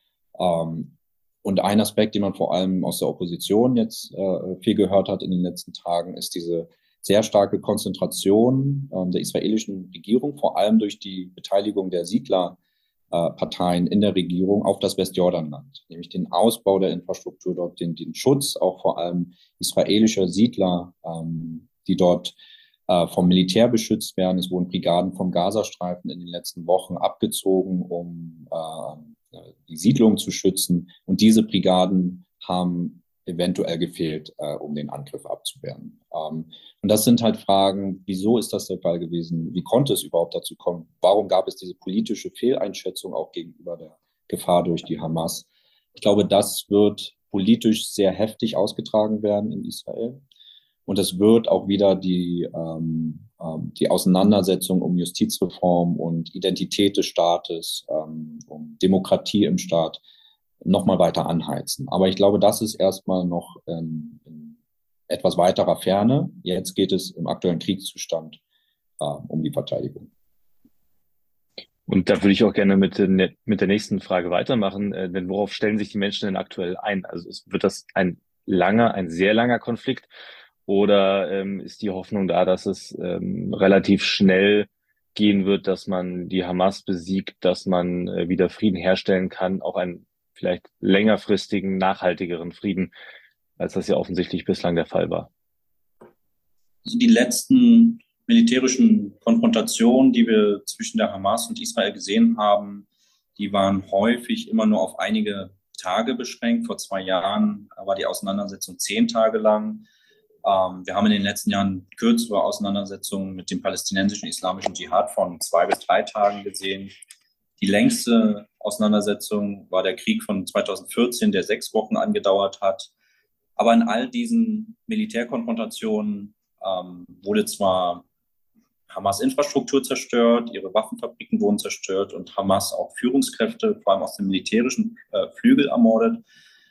Und ein Aspekt, den man vor allem aus der Opposition jetzt viel gehört hat in den letzten Tagen, ist diese sehr starke Konzentration der israelischen Regierung, vor allem durch die Beteiligung der Siedlerparteien in der Regierung auf das Westjordanland, nämlich den Ausbau der Infrastruktur dort, den Schutz auch vor allem israelischer Siedler, die dort vom Militär beschützt werden. Es wurden Brigaden vom Gazastreifen in den letzten Wochen abgezogen, um die Siedlung zu schützen. Und diese Brigaden haben eventuell gefehlt, um den Angriff abzuwehren. Und das sind halt Fragen, wieso ist das der Fall gewesen? Wie konnte es überhaupt dazu kommen? Warum gab es diese politische Fehleinschätzung auch gegenüber der Gefahr durch die Hamas? Ich glaube, das wird politisch sehr heftig ausgetragen werden in Israel. Und es wird auch wieder die Auseinandersetzung um Justizreform und Identität des Staates, um Demokratie im Staat nochmal weiter anheizen. Aber ich glaube, das ist erstmal noch in etwas weiterer Ferne. Jetzt geht es im aktuellen Kriegszustand um die Verteidigung. Und da würde ich auch gerne mit der nächsten Frage weitermachen, denn worauf stellen sich die Menschen denn aktuell ein? Also wird das ein sehr langer Konflikt oder ist die Hoffnung da, dass es relativ schnell gehen wird, dass man die Hamas besiegt, dass man wieder Frieden herstellen kann, auch einen vielleicht längerfristigen, nachhaltigeren Frieden, als das ja offensichtlich bislang der Fall war? Also die letzten militärischen Konfrontationen, die wir zwischen der Hamas und Israel gesehen haben, die waren häufig immer nur auf einige Tage beschränkt. Vor 2 Jahren war die Auseinandersetzung 10 Tage lang. Wir haben in den letzten Jahren kürzere Auseinandersetzungen mit dem palästinensischen islamischen Dschihad von 2 bis 3 Tagen gesehen. Die längste Auseinandersetzung war der Krieg von 2014, der 6 Wochen angedauert hat. Aber in all diesen Militärkonfrontationen wurde zwar Hamas Infrastruktur zerstört, ihre Waffenfabriken wurden zerstört und Hamas auch Führungskräfte, vor allem aus dem militärischen Flügel, ermordet.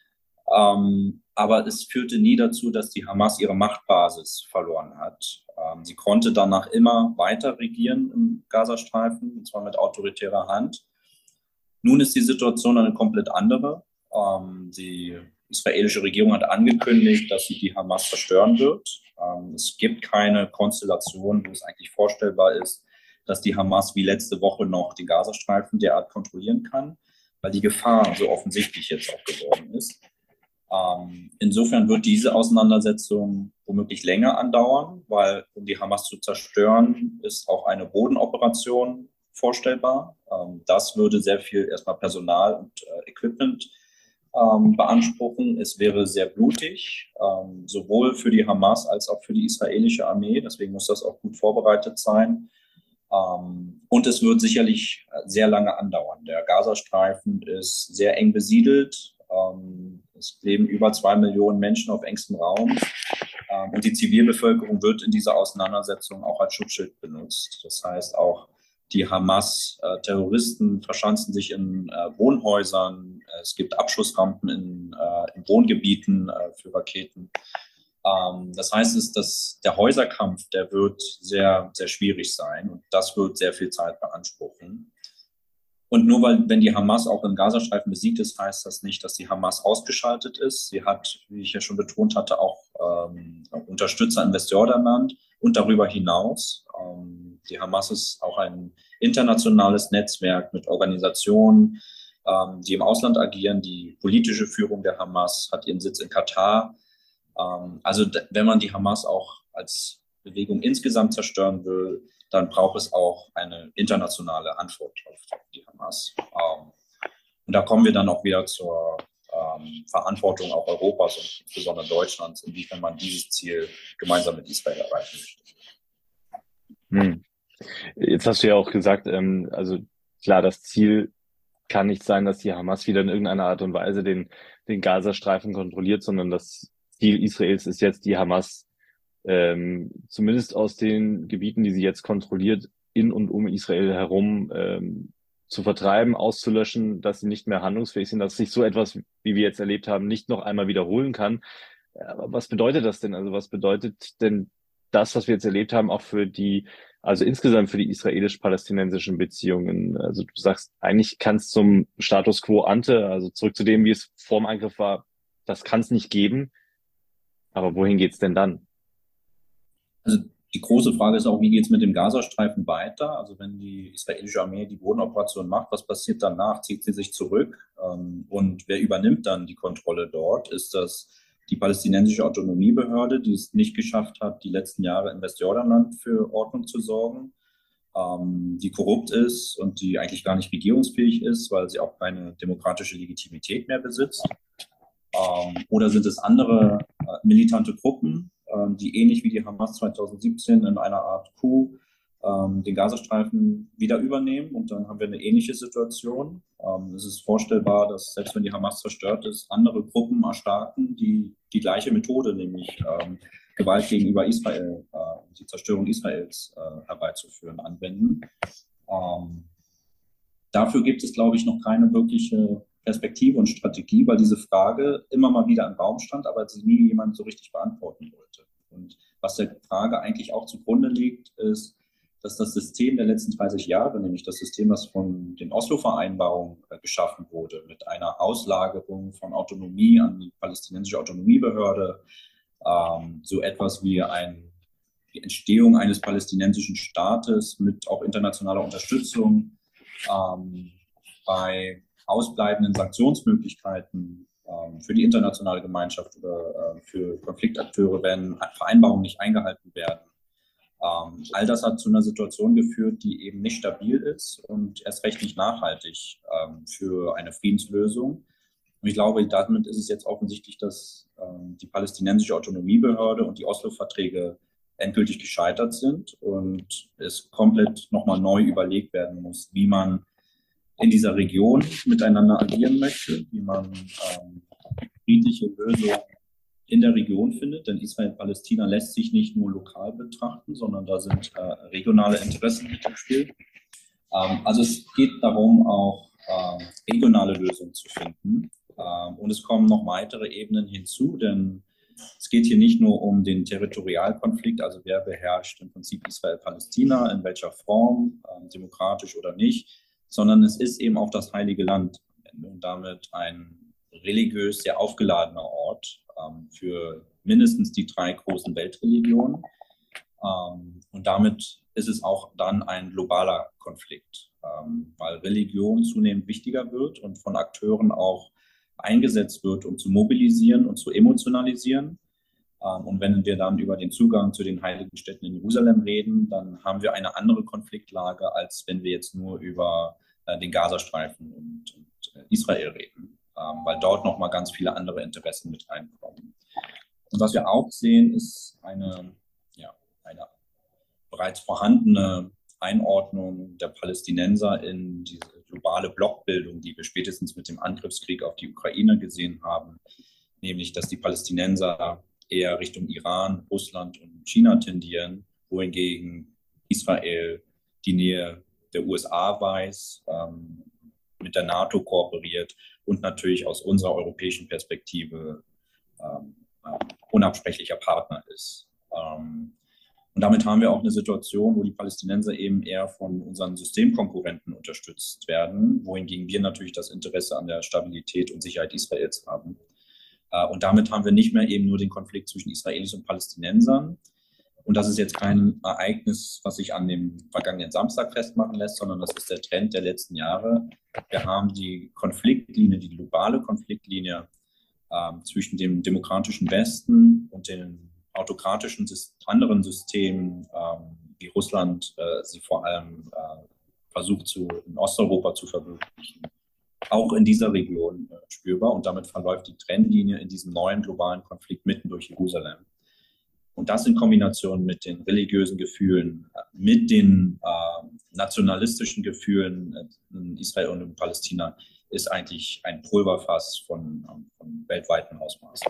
Aber es führte nie dazu, dass die Hamas ihre Machtbasis verloren hat. Sie konnte danach immer weiter regieren im Gazastreifen, und zwar mit autoritärer Hand. Nun ist die Situation eine komplett andere. Die israelische Regierung hat angekündigt, dass sie die Hamas zerstören wird. Es gibt keine Konstellation, wo es eigentlich vorstellbar ist, dass die Hamas wie letzte Woche noch den Gazastreifen derart kontrollieren kann, weil die Gefahr so offensichtlich jetzt auch geworden ist. Insofern wird diese Auseinandersetzung womöglich länger andauern, weil um die Hamas zu zerstören, ist auch eine Bodenoperation vorstellbar. Das würde sehr viel erstmal Personal und Equipment beanspruchen. Es wäre sehr blutig, sowohl für die Hamas als auch für die israelische Armee. Deswegen muss das auch gut vorbereitet sein. Und es wird sicherlich sehr lange andauern. Der Gazastreifen ist sehr eng besiedelt. Es leben über 2 Millionen Menschen auf engstem Raum. Und die Zivilbevölkerung wird in dieser Auseinandersetzung auch als Schutzschild benutzt. Das heißt, auch die Hamas-Terroristen verschanzen sich in Wohnhäusern. Es gibt Abschussrampen in Wohngebieten für Raketen. Das heißt, dass der Häuserkampf, der wird sehr, sehr schwierig sein. Und das wird sehr viel Zeit beanspruchen. Und nur wenn die Hamas auch im Gazastreifen besiegt ist, heißt das nicht, dass die Hamas ausgeschaltet ist. Sie hat, wie ich ja schon betont hatte, auch Unterstützer in Westjordanland und darüber hinaus. Die Hamas ist auch ein internationales Netzwerk mit Organisationen, die im Ausland agieren. Die politische Führung der Hamas hat ihren Sitz in Katar. Also wenn man die Hamas auch als Bewegung insgesamt zerstören will, dann braucht es auch eine internationale Antwort auf die Hamas. Und da kommen wir dann auch wieder zur Verantwortung auch Europas und insbesondere Deutschlands, inwiefern man dieses Ziel gemeinsam mit Israel erreichen möchte. Jetzt hast du ja auch gesagt, also klar, das Ziel kann nicht sein, dass die Hamas wieder in irgendeiner Art und Weise den Gazastreifen kontrolliert, sondern das Ziel Israels ist jetzt, die Hamas zumindest aus den Gebieten, die sie jetzt kontrolliert, in und um Israel herum zu vertreiben, auszulöschen, dass sie nicht mehr handlungsfähig sind, dass sich so etwas, wie wir jetzt erlebt haben, nicht noch einmal wiederholen kann. Aber was bedeutet das denn? Also was bedeutet denn das, was wir jetzt erlebt haben, auch also insgesamt für die israelisch-palästinensischen Beziehungen? Also du sagst, eigentlich kann es zum Status quo ante, also zurück zu dem, wie es vor dem Angriff war, das kann es nicht geben. Aber wohin geht's denn dann? Also die große Frage ist auch, wie geht es mit dem Gazastreifen weiter? Also wenn die israelische Armee die Bodenoperation macht, was passiert danach? Zieht sie sich zurück? Und wer übernimmt dann die Kontrolle dort? Ist das die palästinensische Autonomiebehörde, die es nicht geschafft hat, die letzten Jahre in Westjordanland für Ordnung zu sorgen, die korrupt ist und die eigentlich gar nicht regierungsfähig ist, weil sie auch keine demokratische Legitimität mehr besitzt? Oder sind es andere militante Gruppen, die ähnlich wie die Hamas 2017 in einer Art Coup den Gazastreifen wieder übernehmen, und dann haben wir eine ähnliche Situation. Es ist vorstellbar, dass selbst wenn die Hamas zerstört ist, andere Gruppen erstarken, die die gleiche Methode, nämlich Gewalt gegenüber Israel, die Zerstörung Israels herbeizuführen, anwenden. Dafür gibt es, glaube ich, noch keine wirkliche Perspektive und Strategie, weil diese Frage immer mal wieder im Raum stand, aber sie nie jemand so richtig beantworten wollte. Und was der Frage eigentlich auch zugrunde liegt, ist, dass das System der letzten 30 Jahre, nämlich das System, das von den Oslo-Vereinbarungen geschaffen wurde, mit einer Auslagerung von Autonomie an die palästinensische Autonomiebehörde, so etwas wie die Entstehung eines palästinensischen Staates mit auch internationaler Unterstützung, bei ausbleibenden Sanktionsmöglichkeiten für die internationale Gemeinschaft oder für Konfliktakteure, wenn Vereinbarungen nicht eingehalten werden. All das hat zu einer Situation geführt, die eben nicht stabil ist und erst recht nicht nachhaltig für eine Friedenslösung. Und ich glaube, damit ist es jetzt offensichtlich, dass die palästinensische Autonomiebehörde und die Oslo-Verträge endgültig gescheitert sind und es komplett nochmal neu überlegt werden muss, wie man in dieser Region miteinander agieren möchte, wie man friedliche Lösungen in der Region findet. Denn Israel-Palästina lässt sich nicht nur lokal betrachten, sondern da sind regionale Interessen mit im Spiel. Also es geht darum, auch regionale Lösungen zu finden. Und es kommen noch weitere Ebenen hinzu, denn es geht hier nicht nur um den Territorialkonflikt, also wer beherrscht im Prinzip Israel-Palästina, in welcher Form, demokratisch oder nicht, sondern es ist eben auch das Heilige Land und damit ein religiös sehr aufgeladener Ort für mindestens die 3 großen Weltreligionen. Und damit ist es auch dann ein globaler Konflikt, weil Religion zunehmend wichtiger wird und von Akteuren auch eingesetzt wird, um zu mobilisieren und zu emotionalisieren. Und wenn wir dann über den Zugang zu den heiligen Städten in Jerusalem reden, dann haben wir eine andere Konfliktlage, als wenn wir jetzt nur über den Gazastreifen und Israel reden, weil dort nochmal ganz viele andere Interessen mit reinkommen. Und was wir auch sehen, ist eine bereits vorhandene Einordnung der Palästinenser in diese globale Blockbildung, die wir spätestens mit dem Angriffskrieg auf die Ukraine gesehen haben, nämlich dass die Palästinenser eher Richtung Iran, Russland und China tendieren, wohingegen Israel die Nähe der USA weiß, mit der NATO kooperiert und natürlich aus unserer europäischen Perspektive unabsprechlicher Partner ist. Und Und damit haben wir auch eine Situation, wo die Palästinenser eben eher von unseren Systemkonkurrenten unterstützt werden, wohingegen wir natürlich das Interesse an der Stabilität und Sicherheit Israels haben. Und damit haben wir nicht mehr eben nur den Konflikt zwischen Israelis und Palästinensern. Und das ist jetzt kein Ereignis, was sich an dem vergangenen Samstag festmachen lässt, sondern das ist der Trend der letzten Jahre. Wir haben die Konfliktlinie, die globale Konfliktlinie zwischen dem demokratischen Westen und den autokratischen anderen Systemen, wie Russland sie vor allem versucht in Osteuropa zu verwirklichen, auch in dieser Region spürbar. Und damit verläuft die Trennlinie in diesem neuen globalen Konflikt mitten durch Jerusalem. Und das in Kombination mit den religiösen Gefühlen, mit den nationalistischen Gefühlen in Israel und in Palästina, ist eigentlich ein Pulverfass von weltweiten Ausmaßen.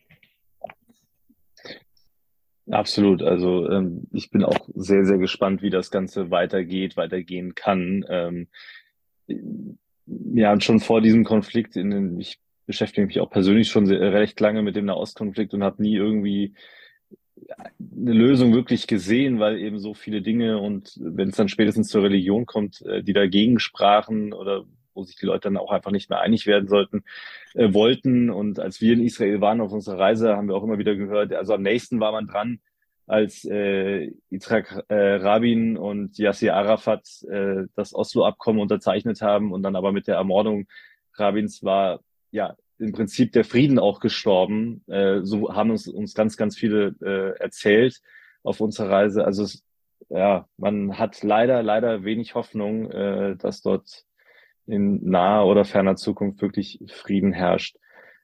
Absolut. Also ich bin auch sehr, sehr gespannt, wie das Ganze weitergehen kann. Ja, und schon vor diesem Konflikt, ich beschäftige mich auch persönlich schon recht lange mit dem Nahostkonflikt und habe nie irgendwie eine Lösung wirklich gesehen, weil eben so viele Dinge, und wenn es dann spätestens zur Religion kommt, die dagegen sprachen oder wo sich die Leute dann auch einfach nicht mehr einig werden wollten. Und als wir in Israel waren auf unserer Reise, haben wir auch immer wieder gehört, also am nächsten war man dran, als Yitzhak Rabin und Yasser Arafat das Oslo-Abkommen unterzeichnet haben und dann aber mit der Ermordung Rabins war ja im Prinzip der Frieden auch gestorben. So haben uns ganz, ganz viele erzählt auf unserer Reise. Also man hat leider wenig Hoffnung, dass dort in naher oder ferner Zukunft wirklich Frieden herrscht.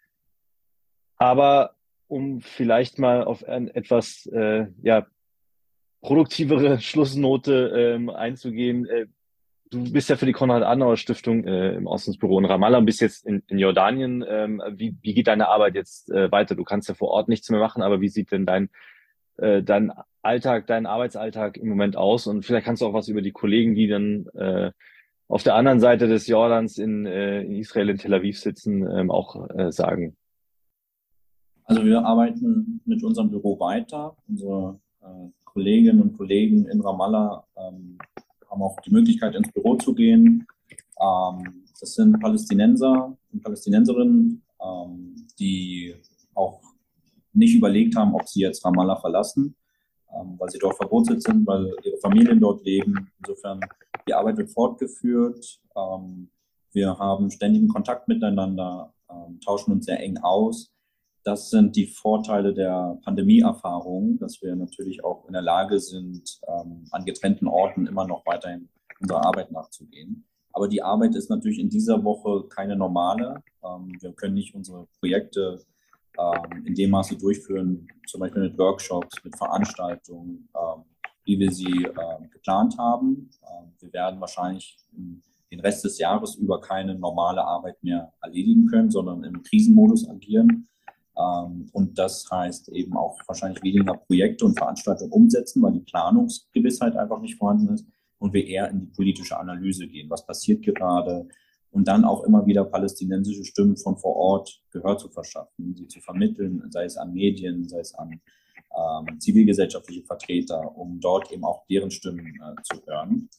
Aber um vielleicht mal auf eine etwas produktivere Schlussnote einzugehen, du bist ja für die Konrad-Adenauer-Stiftung im Auslandsbüro in Ramallah und bist jetzt in Jordanien. Wie geht deine Arbeit jetzt weiter? Du kannst ja vor Ort nichts mehr machen, aber wie sieht denn dein Alltag, dein Arbeitsalltag im Moment aus? Und vielleicht kannst du auch was über die Kollegen, die dann auf der anderen Seite des Jordans in Israel, in Tel Aviv sitzen, auch sagen. Also wir arbeiten mit unserem Büro weiter. Unsere Kolleginnen und Kollegen in Ramallah haben auch die Möglichkeit, ins Büro zu gehen. Das sind Palästinenser und Palästinenserinnen, die auch nicht überlegt haben, ob sie jetzt Ramallah verlassen, weil sie dort verwurzelt sind, weil ihre Familien dort leben. Insofern, die Arbeit wird fortgeführt. Wir haben ständigen Kontakt miteinander, tauschen uns sehr eng aus. Das sind die Vorteile der Pandemieerfahrung, dass wir natürlich auch in der Lage sind, an getrennten Orten immer noch weiterhin unserer Arbeit nachzugehen. Aber die Arbeit ist natürlich in dieser Woche keine normale. Wir können nicht unsere Projekte in dem Maße durchführen, zum Beispiel mit Workshops, mit Veranstaltungen, wie wir sie geplant haben. Wir werden wahrscheinlich den Rest des Jahres über keine normale Arbeit mehr erledigen können, sondern im Krisenmodus agieren. Und das heißt eben auch wahrscheinlich weniger Projekte und Veranstaltungen umsetzen, weil die Planungsgewissheit einfach nicht vorhanden ist und wir eher in die politische Analyse gehen. Was passiert gerade? Und dann auch immer wieder palästinensische Stimmen von vor Ort Gehör zu verschaffen, sie zu vermitteln, sei es an Medien, sei es an zivilgesellschaftliche Vertreter, um dort eben auch deren Stimmen zu hören.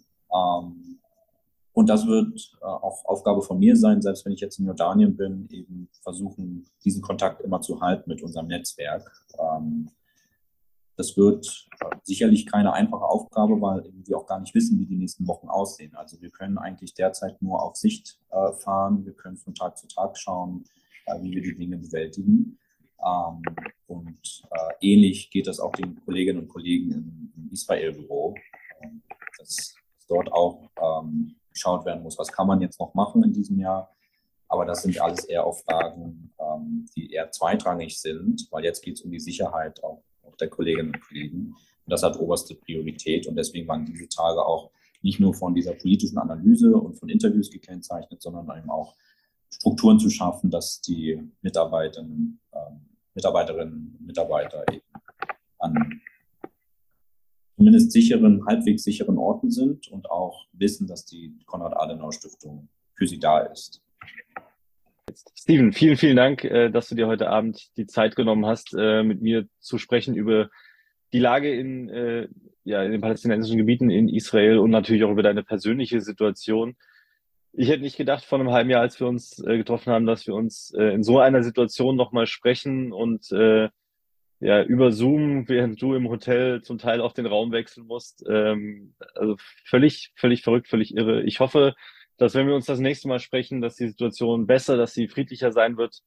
Und das wird auch Aufgabe von mir sein, selbst wenn ich jetzt in Jordanien bin, eben versuchen, diesen Kontakt immer zu halten mit unserem Netzwerk. Das wird sicherlich keine einfache Aufgabe, weil wir auch gar nicht wissen, wie die nächsten Wochen aussehen. Also wir können eigentlich derzeit nur auf Sicht fahren. Wir können von Tag zu Tag schauen, wie wir die Dinge bewältigen. Und ähnlich geht das auch den Kolleginnen und Kollegen im Israel-Büro. Dass dort auch geschaut werden muss, was kann man jetzt noch machen in diesem Jahr. Aber das sind alles eher auch Fragen, die eher zweitrangig sind, weil jetzt geht es um die Sicherheit auch der Kolleginnen und Kollegen. Und das hat oberste Priorität. Und deswegen waren diese Tage auch nicht nur von dieser politischen Analyse und von Interviews gekennzeichnet, sondern eben auch Strukturen zu schaffen, dass die Mitarbeiterinnen und Mitarbeiter eben an zumindest halbwegs sicheren Orten sind und auch wissen, dass die Konrad-Adenauer-Stiftung für sie da ist. Steven, vielen Dank, dass du dir heute Abend die Zeit genommen hast, mit mir zu sprechen über die Lage in den palästinensischen Gebieten in Israel und natürlich auch über deine persönliche Situation. Ich hätte nicht gedacht vor einem halben Jahr, als wir uns getroffen haben, dass wir uns in so einer Situation nochmal sprechen und über Zoom, während du im Hotel zum Teil auch den Raum wechseln musst. Also völlig verrückt, völlig irre. Ich hoffe, dass wenn wir uns das nächste Mal sprechen, dass die Situation besser, dass sie friedlicher sein wird.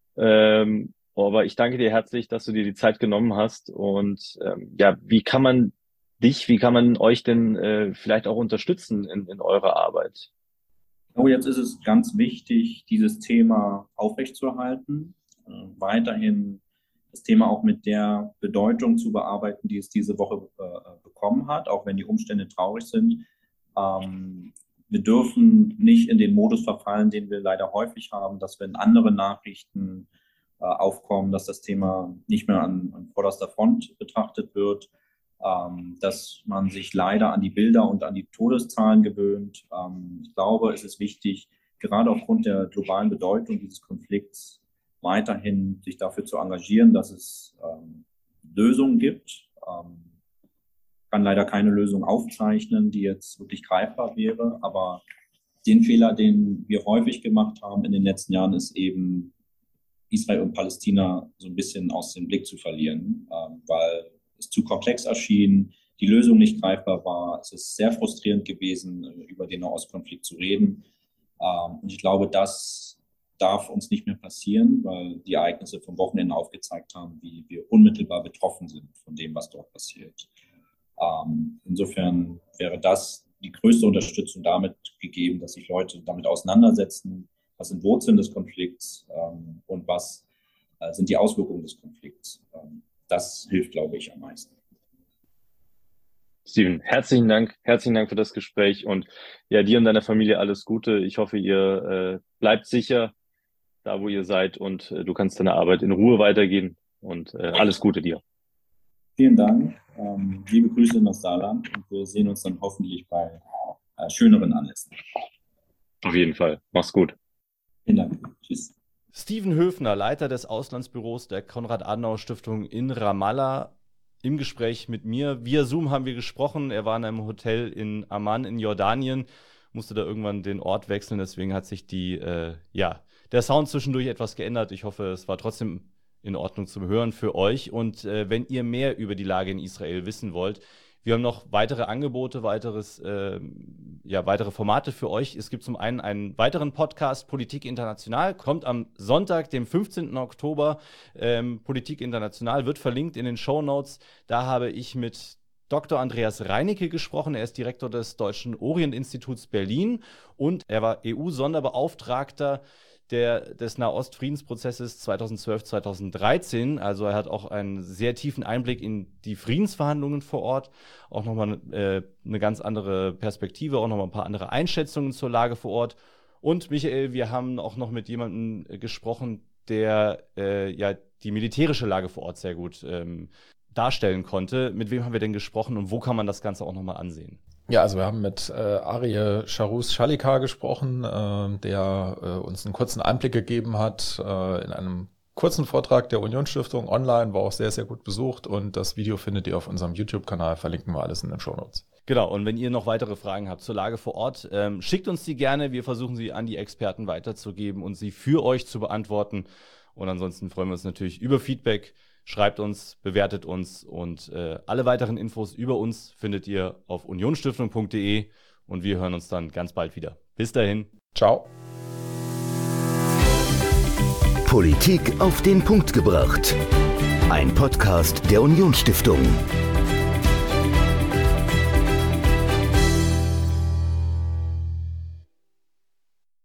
Aber ich danke dir herzlich, dass du dir die Zeit genommen hast. Und wie kann man euch denn vielleicht auch unterstützen in eurer Arbeit? Jetzt ist es ganz wichtig, dieses Thema aufrechtzuerhalten, weiterhin das Thema auch mit der Bedeutung zu bearbeiten, die es diese Woche bekommen hat, auch wenn die Umstände traurig sind. Wir dürfen nicht in den Modus verfallen, den wir leider häufig haben, dass wenn andere Nachrichten aufkommen, dass das Thema nicht mehr an vorderster Front betrachtet wird, dass man sich leider an die Bilder und an die Todeszahlen gewöhnt. Ich glaube, es ist wichtig, gerade aufgrund der globalen Bedeutung dieses Konflikts, weiterhin sich dafür zu engagieren, dass es Lösungen gibt. Kann leider keine Lösung aufzeichnen, die jetzt wirklich greifbar wäre, aber den Fehler, den wir häufig gemacht haben in den letzten Jahren, ist eben Israel und Palästina so ein bisschen aus dem Blick zu verlieren, weil es zu komplex erschien, die Lösung nicht greifbar war. Es ist sehr frustrierend gewesen, über den Nahostkonflikt zu reden. Und ich glaube, das darf uns nicht mehr passieren, weil die Ereignisse vom Wochenende aufgezeigt haben, wie wir unmittelbar betroffen sind von dem, was dort passiert. Insofern wäre das die größte Unterstützung damit gegeben, dass sich Leute damit auseinandersetzen, was sind Wurzeln des Konflikts und was sind die Auswirkungen des Konflikts. Das hilft, glaube ich, am meisten. Steven, herzlichen Dank für das Gespräch und dir und deiner Familie alles Gute. Ich hoffe, ihr bleibt sicher da, wo ihr seid und du kannst deine Arbeit in Ruhe weitergehen und alles Gute dir. Vielen Dank, liebe Grüße nach Saarland und wir sehen uns dann hoffentlich bei schöneren Anlässen. Auf jeden Fall, mach's gut. Vielen Dank, tschüss. Steven Höfner, Leiter des Auslandsbüros der Konrad-Adenauer-Stiftung in Ramallah, im Gespräch mit mir. Via Zoom haben wir gesprochen. Er war in einem Hotel in Amman in Jordanien, musste da irgendwann den Ort wechseln. Deswegen hat sich der Sound zwischendurch etwas geändert. Ich hoffe, es war trotzdem in Ordnung zum Hören für euch. Und wenn ihr mehr über die Lage in Israel wissen wollt, wir haben noch weitere Angebote, weitere Formate für euch. Es gibt zum einen einen weiteren Podcast, Politik International, kommt am Sonntag, dem 15. Oktober. Politik International wird verlinkt in den Shownotes. Da habe ich mit Dr. Andreas Reinecke gesprochen. Er ist Direktor des Deutschen Orient-Instituts Berlin und er war EU-Sonderbeauftragter des Nahost-Friedensprozesses 2012-2013. Also er hat auch einen sehr tiefen Einblick in die Friedensverhandlungen vor Ort, auch nochmal eine ganz andere Perspektive, auch nochmal ein paar andere Einschätzungen zur Lage vor Ort. Und Michael, wir haben auch noch mit jemandem gesprochen, der die militärische Lage vor Ort sehr gut darstellen konnte. Mit wem haben wir denn gesprochen und wo kann man das Ganze auch nochmal ansehen? Ja, also wir haben mit Arie Charus-Schalika gesprochen, der uns einen kurzen Einblick gegeben hat in einem kurzen Vortrag der Unionsstiftung online, war auch sehr, sehr gut besucht und das Video findet ihr auf unserem YouTube-Kanal, verlinken wir alles in den Shownotes. Genau, und wenn ihr noch weitere Fragen habt zur Lage vor Ort, schickt uns die gerne, wir versuchen sie an die Experten weiterzugeben und sie für euch zu beantworten und ansonsten freuen wir uns natürlich über Feedback. Schreibt uns, bewertet uns und alle weiteren Infos über uns findet ihr auf unionstiftung.de und wir hören uns dann ganz bald wieder. Bis dahin. Ciao. Politik auf den Punkt gebracht. Ein Podcast der Unionsstiftung.